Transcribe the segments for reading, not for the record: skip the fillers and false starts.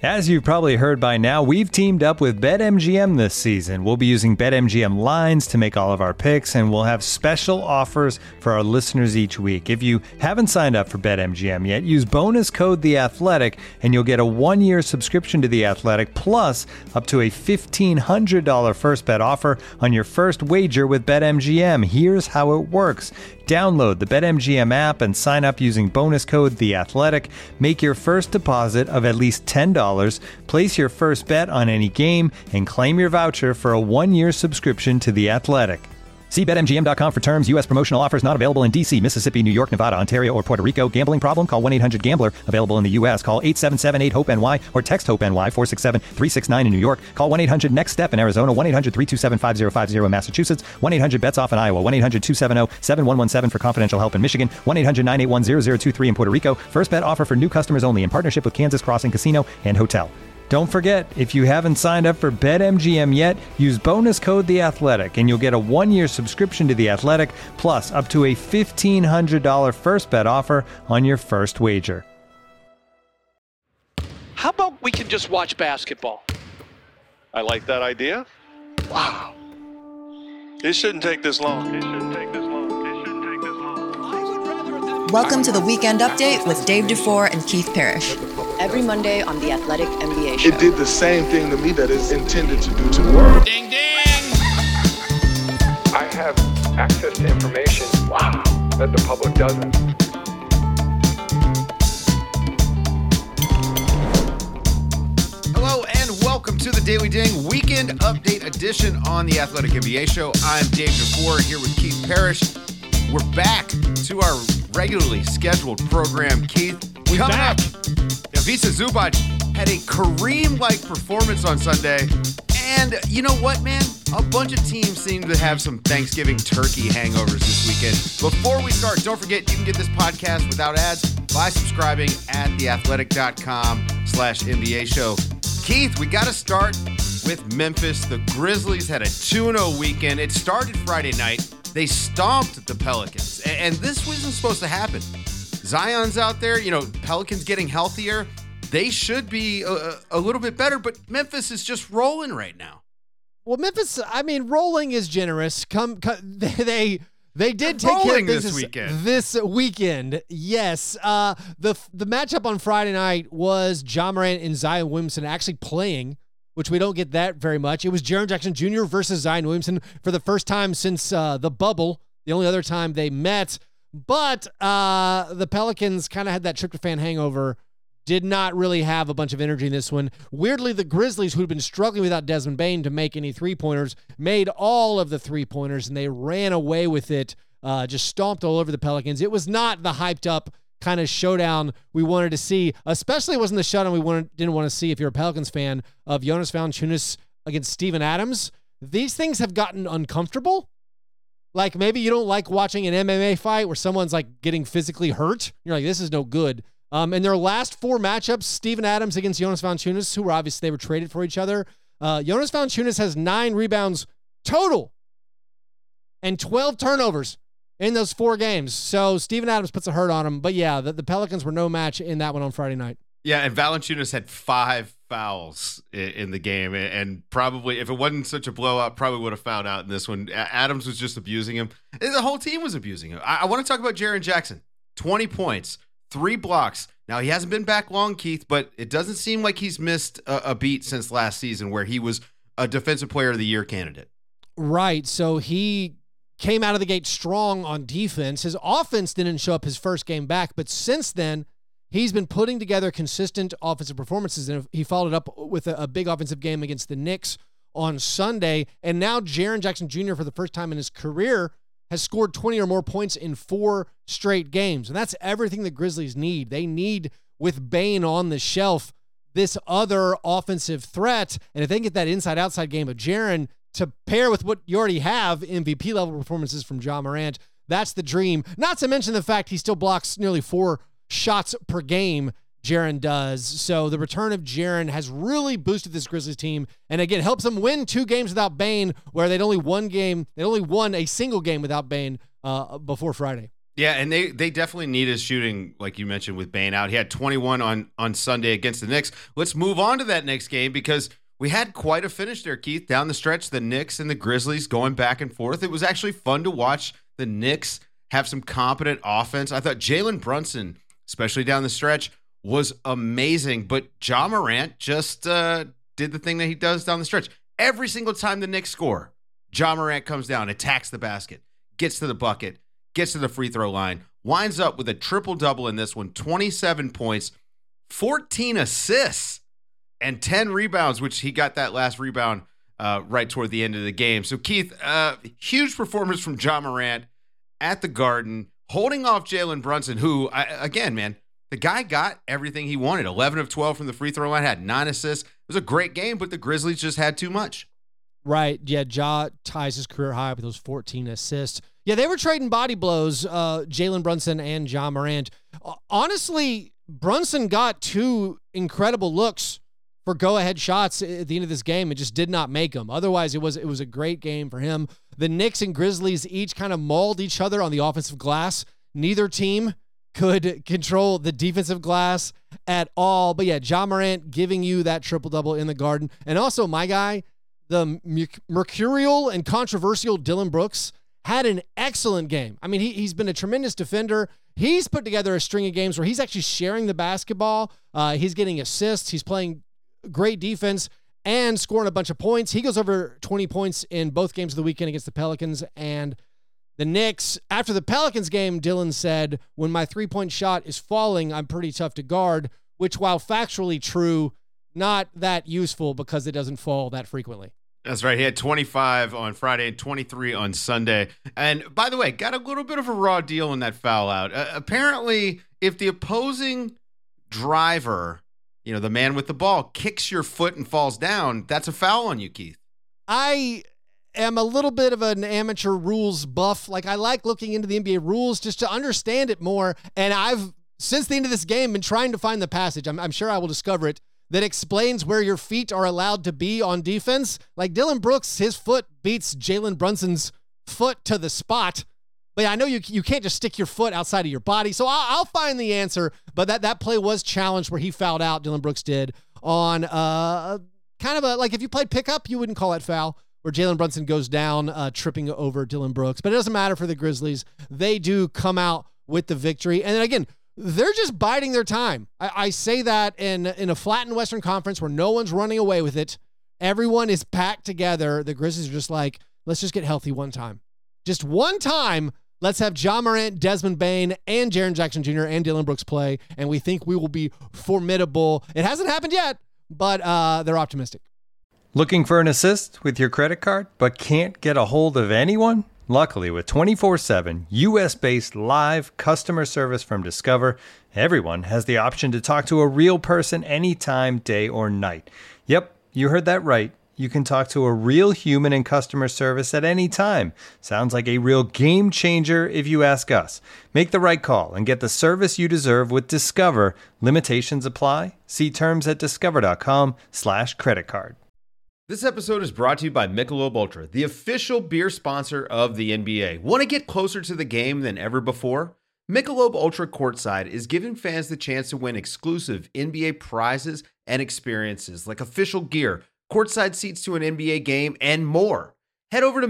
As you've probably heard by now, we've teamed up with BetMGM this season. We'll be using BetMGM lines to make all of our picks, and we'll have special offers for our listeners each week. If you haven't signed up for BetMGM yet, use bonus code The Athletic, and you'll get a 1-year subscription to The Athletic, plus up to a $1,500 first bet offer on your first wager with BetMGM. Here's how it works. Download the BetMGM app and sign up using bonus code The Athletic. Make your first deposit of at least $10. Place your first bet on any game and claim your voucher for a 1-year subscription to The Athletic. See BetMGM.com for terms. U.S. promotional offers not available in D.C., Mississippi, New York, Nevada, Ontario, or Puerto Rico. Gambling problem? Call 1-800-GAMBLER. Available in the U.S. Call 877-8-HOPE-NY or text HOPE-NY 467-369 in New York. Call 1-800-NEXT-STEP in Arizona. 1-800-327-5050 in Massachusetts. 1-800-BETS-OFF in Iowa. 1-800-270-7117 for confidential help in Michigan. 1-800-981-0023 in Puerto Rico. First bet offer for new customers only in partnership with Kansas Crossing Casino and Hotel. Don't forget, if you haven't signed up for BetMGM yet, use bonus code The Athletic, and you'll get a 1-year subscription to The Athletic, plus up to a $1,500 first bet offer on your first wager. How about we can just watch basketball? I like that idea. Wow. It shouldn't take this long. Welcome to the Weekend Update with Dave Dufour and Keith Parrish. Every Monday on the Athletic NBA Show. It did the same thing to me that it's intended to do to the world. Ding, ding! I have access to information, that the public doesn't. Hello and welcome to the Daily Ding Weekend Update edition on the Athletic NBA Show. I'm Dave Dufour here with Keith Parrish. We're back to our regularly scheduled program. Keith, coming up, Ivica Zubac had a Kareem-like performance on Sunday. And you know what, man? A bunch of teams seem to have some Thanksgiving turkey hangovers this weekend. Before we start, don't forget you can get this podcast without ads by subscribing at theathletic.com/NBA show. Keith, we got to start with Memphis. The Grizzlies had a 2-0 weekend. It started Friday night. They stomped the Pelicans, and this wasn't supposed to happen. Zion's out there, Pelicans getting healthier. They should be a little bit better, but Memphis is just rolling right now. Well, Memphis, rolling is generous. They did take care of this weekend. Yes. The matchup on Friday night was Ja Morant and Zion Williamson actually playing, which we don't get that very much. It was Jaren Jackson Jr. versus Zion Williamson for the first time since the bubble, the only other time they met. But the Pelicans kind of had that tryptophan hangover, did not really have a bunch of energy in this one. Weirdly, the Grizzlies, who'd been struggling without Desmond Bane to make any three-pointers, made all of the three-pointers, and they ran away with it, just stomped all over the Pelicans. It was not the hyped-up kind of showdown we wanted to see, especially it wasn't the showdown we didn't want to see if you're a Pelicans fan of Jonas Valanciunas against Steven Adams. These things have gotten uncomfortable. Like maybe you don't like watching an MMA fight where someone's like getting physically hurt. You're like, this is no good. In their last 4 matchups, Steven Adams against Jonas Valanciunas, who were obviously they were traded for each other. Jonas Valanciunas has 9 rebounds total and 12 turnovers in those 4 games. So Steven Adams puts a hurt on him. But yeah, the Pelicans were no match in that one on Friday night. Yeah, and Valanciunas had 5 fouls in the game, and probably, if it wasn't such a blowout, probably would have found out in this one. Adams was just abusing him. The whole team was abusing him. I want to talk about Jaren Jackson. 20 points, 3 blocks. Now, he hasn't been back long, Keith, but it doesn't seem like he's missed a beat since last season where he was a Defensive Player of the Year candidate. Right, so he came out of the gate strong on defense. His offense didn't show up his first game back, but since then, he's been putting together consistent offensive performances, and he followed up with a big offensive game against the Knicks on Sunday. And now Jaren Jackson Jr., for the first time in his career, has scored 20 or more points in 4 straight games. And that's everything the Grizzlies need. They need, with Bane on the shelf, this other offensive threat. And if they can get that inside-outside game of Jaren to pair with what you already have, MVP-level performances from Ja Morant, that's the dream. Not to mention the fact he still blocks nearly 4 shots per game, Jaren does. So the return of Jaren has really boosted this Grizzlies team, and again helps them win 2 games without Bane, where they'd only won a single game without Bane before Friday. Yeah, and they definitely need his shooting, like you mentioned, with Bane out. He had 21 on Sunday against the Knicks. Let's move on to that next game because we had quite a finish there, Keith. Down the stretch, the Knicks and the Grizzlies going back and forth. It was actually fun to watch the Knicks have some competent offense. I thought Jalen Brunson, especially down the stretch, was amazing. But Ja Morant just did the thing that he does down the stretch. Every single time the Knicks score, Ja Morant comes down, attacks the basket, gets to the bucket, gets to the free throw line, winds up with a triple-double in this one, 27 points, 14 assists, and 10 rebounds, which he got that last rebound right toward the end of the game. So, Keith, huge performance from Ja Morant at the Garden, holding off Jalen Brunson, who, again, man, the guy got everything he wanted. 11 of 12 from the free throw line, had 9 assists. It was a great game, but the Grizzlies just had too much. Right. Yeah, Ja ties his career high with those 14 assists. Yeah, they were trading body blows, Jalen Brunson and Ja Morant. Honestly, Brunson got 2 incredible looks for go-ahead shots at the end of this game and just did not make them. Otherwise, it was a great game for him. The Knicks and Grizzlies each kind of mauled each other on the offensive glass. Neither team could control the defensive glass at all. But yeah, Ja Morant giving you that triple-double in the Garden. And also, my guy, the mercurial and controversial Dillon Brooks, had an excellent game. I mean, he's been a tremendous defender. He's put together a string of games where he's actually sharing the basketball. He's getting assists. He's playing great defense and scoring a bunch of points. He goes over 20 points in both games of the weekend against the Pelicans and the Knicks. After the Pelicans game, Dillon said, "When my three-point shot is falling, I'm pretty tough to guard," which, while factually true, not that useful because it doesn't fall that frequently. That's right. He had 25 on Friday and 23 on Sunday. And by the way, got a little bit of a raw deal in that foul out. Apparently, if the opposing driver, the man with the ball, kicks your foot and falls down, that's a foul on you, Keith. I am a little bit of an amateur rules buff. Like, I like looking into the NBA rules just to understand it more. And I've, since the end of this game, been trying to find the passage. I'm sure I will discover it, that explains where your feet are allowed to be on defense. Like Dillon Brooks, his foot beats Jalen Brunson's foot to the spot. But yeah, I know you can't just stick your foot outside of your body. So I'll find the answer. But that play was challenged where he fouled out, Dillon Brooks did, on kind of like if you played pickup, you wouldn't call that foul, where Jalen Brunson goes down tripping over Dillon Brooks. But it doesn't matter for the Grizzlies. They do come out with the victory. And then again, they're just biding their time. I say that in a flattened Western Conference where no one's running away with it. Everyone is packed together. The Grizzlies are just like, let's just get healthy one time. Just one time, let's have Ja Morant, Desmond Bane, and Jaren Jackson Jr. and Dillon Brooks play, and we think we will be formidable. It hasn't happened yet, but they're optimistic. Looking for an assist with your credit card, but can't get a hold of anyone? Luckily, with 24/7 U.S.-based live customer service from Discover, everyone has the option to talk to a real person anytime, day or night. Yep, you heard that right. You can talk to a real human in customer service at any time. Sounds like a real game changer if you ask us. Make the right call and get the service you deserve with Discover. Limitations apply. See terms at discover.com/creditcard. This episode is brought to you by Michelob Ultra, the official beer sponsor of the NBA. Want to get closer to the game than ever before? Michelob Ultra Courtside is giving fans the chance to win exclusive NBA prizes and experiences like official gear, courtside seats to an NBA game, and more. Head over to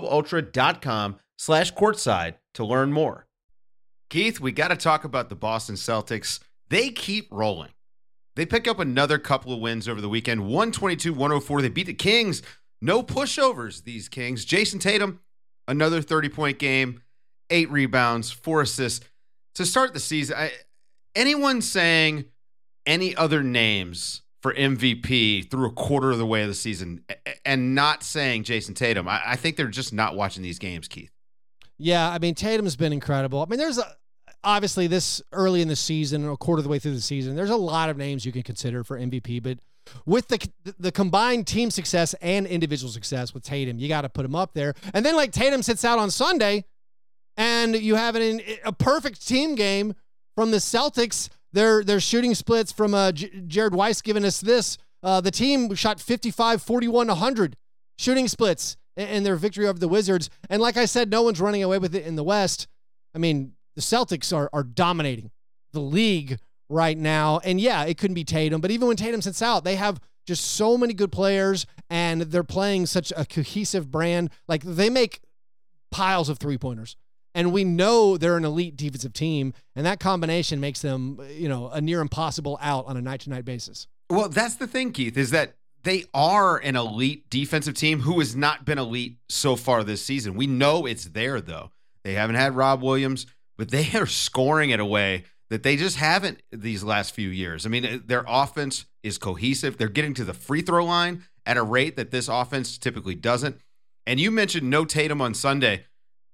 MichelobUltra.com/courtside to learn more. Keith, we got to talk about the Boston Celtics. They keep rolling. They pick up another couple of wins over the weekend, 122-104. They beat the Kings. No pushovers, these Kings. Jason Tatum, another 30-point game, 8 rebounds, 4 assists. To start the season, anyone saying any other names for MVP through a quarter of the way of the season and not saying Jason Tatum, I think they're just not watching these games, Keith. Yeah, I mean, Tatum's been incredible. I mean, there's obviously this early in the season, a quarter of the way through the season, there's a lot of names you can consider for MVP, but with the combined team success and individual success with Tatum, you got to put him up there. And then like Tatum sits out on Sunday and you have a perfect team game from the Celtics. Their shooting splits from Jared Weiss giving us this. The team shot 55, 41, 100 shooting splits in their victory over the Wizards. And like I said, no one's running away with it in the West. I mean, the Celtics are dominating the league right now. And yeah, it couldn't be Tatum, but even when Tatum sits out, they have just so many good players and they're playing such a cohesive brand. Like they make piles of 3-pointers and we know they're an elite defensive team. And that combination makes them, a near impossible out on a night-to-night basis. Well, that's the thing, Keith, is that they are an elite defensive team who has not been elite so far this season. We know it's there, though. They haven't had Rob Williams, but they are scoring it away that they just haven't these last few years. I mean, their offense is cohesive. They're getting to the free throw line at a rate that this offense typically doesn't. And you mentioned no Tatum on Sunday.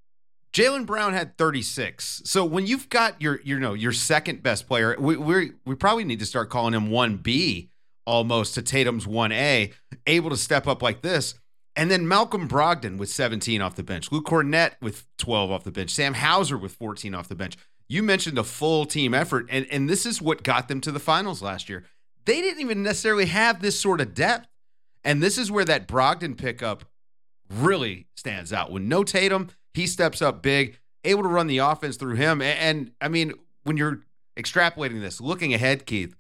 Jaylen Brown had 36. So when you've got your second best player, we probably need to start calling him 1B almost to Tatum's 1A, able to step up like this. And then Malcolm Brogdon with 17 off the bench, Luke Cornett with 12 off the bench, Sam Hauser with 14 off the bench. You mentioned a full team effort, and this is what got them to the finals last year. They didn't even necessarily have this sort of depth, and this is where that Brogdon pickup really stands out. When no Tatum, he steps up big, able to run the offense through him. And I mean, when you're extrapolating this, looking ahead, Keith,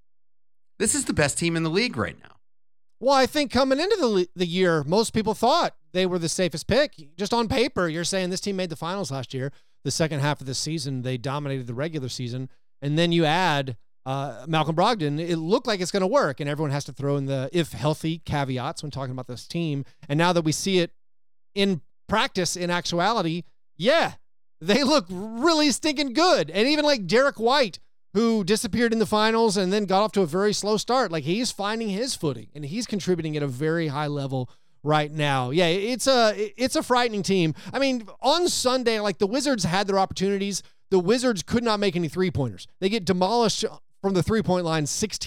this is the best team in the league right now. Well, I think coming into the year, most people thought they were the safest pick. Just on paper, you're saying this team made the finals last year. The second half of the season, they dominated the regular season. And then you add Malcolm Brogdon, it looked like it's going to work. And everyone has to throw in the if healthy caveats when talking about this team. And now that we see it in practice, in actuality, yeah, they look really stinking good. And even like Derek White, who disappeared in the finals and then got off to a very slow start, like he's finding his footing and he's contributing at a very high level right now. Yeah, it's a frightening team. I mean, on Sunday, like the Wizards had their opportunities. The Wizards could not make any 3-pointers. They get demolished from the 3-point line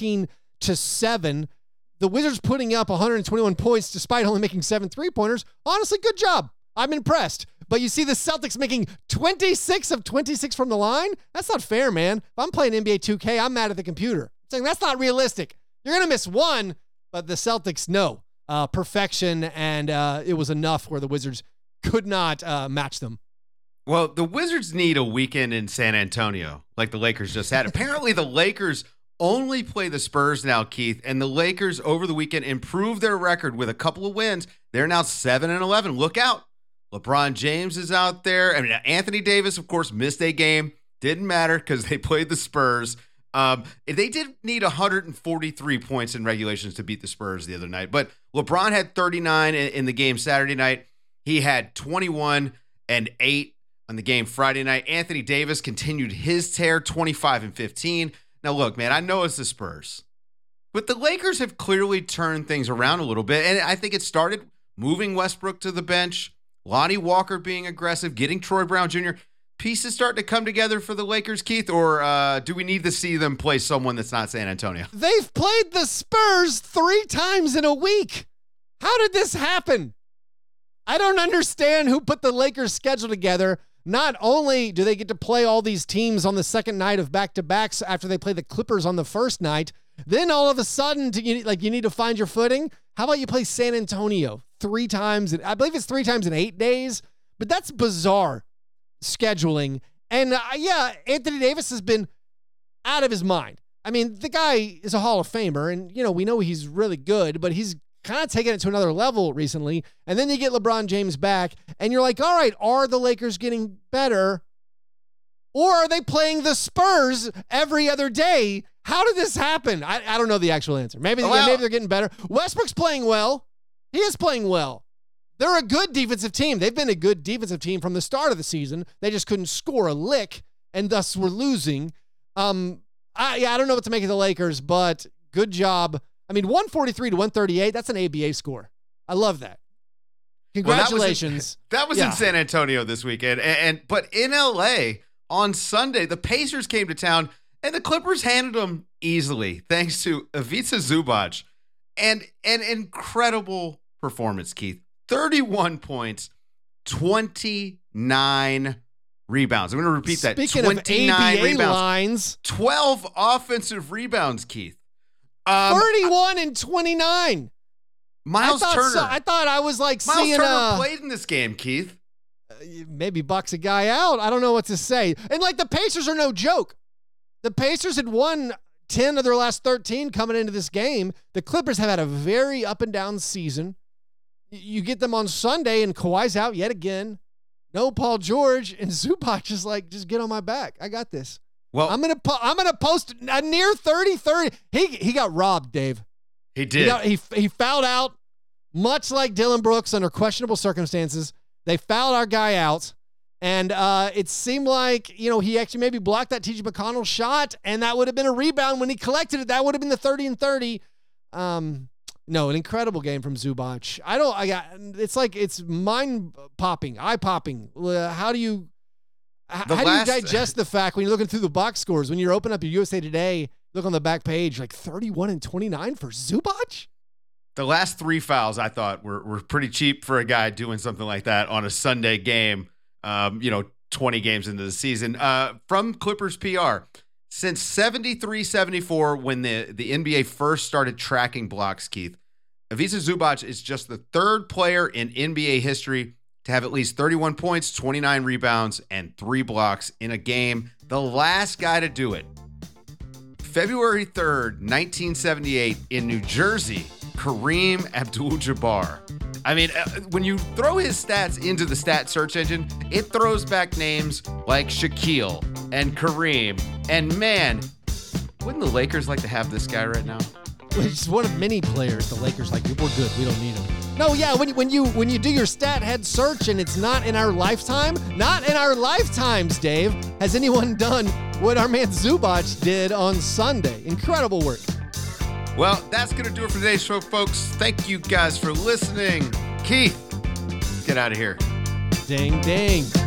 16-7. The Wizards putting up 121 points despite only making 7 3-pointers. Honestly, good job. I'm impressed. But you see the Celtics making 26 of 26 from the line? That's not fair, man. If I'm playing NBA 2K, I'm mad at the computer. I'm saying that's not realistic. You're going to miss one, but the Celtics, no. Perfection, and it was enough where the Wizards could not match them. Well, the Wizards need a weekend in San Antonio, like the Lakers just had. Apparently, the Lakers only play the Spurs now, Keith, and the Lakers over the weekend improved their record with a couple of wins. They're now 7-11. Look out. LeBron James is out there. I mean, Anthony Davis, of course, missed a game. Didn't matter because they played the Spurs. They did need 143 points in regulations to beat the Spurs the other night. But LeBron had 39 in the game Saturday night. He had 21 and 8 on the game Friday night. Anthony Davis continued his tear, 25 and 15. Now, look, man, I know it's the Spurs, but the Lakers have clearly turned things around a little bit. And I think it started moving Westbrook to the bench, Lonnie Walker being aggressive, getting Troy Brown Jr. Pieces starting to come together for the Lakers, Keith, or do we need to see them play someone that's not San Antonio? They've played the Spurs 3 times in a week. How did this happen? I don't understand who put the Lakers schedule together. Not only do they get to play all these teams on the second night of back-to-backs after they play the Clippers on the first night, then all of a sudden, you need to find your footing. How about you play San Antonio 3 times? I believe it's 3 times in 8 days, but that's bizarre scheduling. And yeah, Anthony Davis has been out of his mind. I mean, the guy is a Hall of Famer, and we know he's really good, but he's kind of taken it to another level recently. And then you get LeBron James back, and you're like, all right, are the Lakers getting better? Or are they playing the Spurs every other day? How did this happen? I don't know the actual answer. Maybe they're getting better. Westbrook's playing well. He is playing well. They're a good defensive team. They've been a good defensive team from the start of the season. They just couldn't score a lick, and thus were losing. I don't know what to make of the Lakers, but good job. I mean, 143-138, that's an ABA score. I love that. Congratulations. Well, that was in San Antonio this weekend. But in LA on Sunday, the Pacers came to town, and the Clippers handled them easily, thanks to Ivica Zubac. And an incredible performance, Keith. 31 points, 29 rebounds. I'm going to repeat that. Speaking 29 of ABA rebounds. lines. 12 offensive rebounds, Keith. 31 and 29. Miles Turner. I thought I was like Miles seeing Turner played in this game, Keith. maybe box a guy out. I don't know what to say. And like the Pacers are no joke. The Pacers had won 10 of their last 13 coming into this game. The Clippers have had a very up and down season. You get them on Sunday and Kawhi's out yet again. No Paul George, and Zubac is like, just get on my back. I got this. Well, I'm gonna post a near 30-30. He got robbed, Dave. He did. He fouled out, much like Dylan Brooks under questionable circumstances. They fouled our guy out, and it seemed like he actually maybe blocked that T.J. McConnell shot, and that would have been a rebound when he collected it. That would have been the 30-30. No, an incredible game from Zubac. It's mind popping, eye popping. How do you digest the fact when you're looking through the box scores, when you're opening up your USA Today, look on the back page, like 31 and 29 for Zubac? The last 3 fouls I thought were pretty cheap for a guy doing something like that on a Sunday game, 20 games into the season. From Clippers PR, since 73-74, when the NBA first started tracking blocks, Keith, Ivica Zubac is just the third player in NBA history to have at least 31 points, 29 rebounds, and 3 blocks in a game. The last guy to do it, February 3rd, 1978, in New Jersey, Kareem Abdul-Jabbar. I mean, when you throw his stats into the stat search engine, it throws back names like Shaquille and Kareem. And man, wouldn't the Lakers like to have this guy right now? He's one of many players the Lakers like, we're good, we don't need him. No, yeah, when you do your stat head search and it's not in our lifetime, not in our lifetimes, Dave, has anyone done what our man Zubac did on Sunday. Incredible work. Well, that's going to do it for today's show, folks. Thank you guys for listening. Keith, let's get out of here. Ding, ding.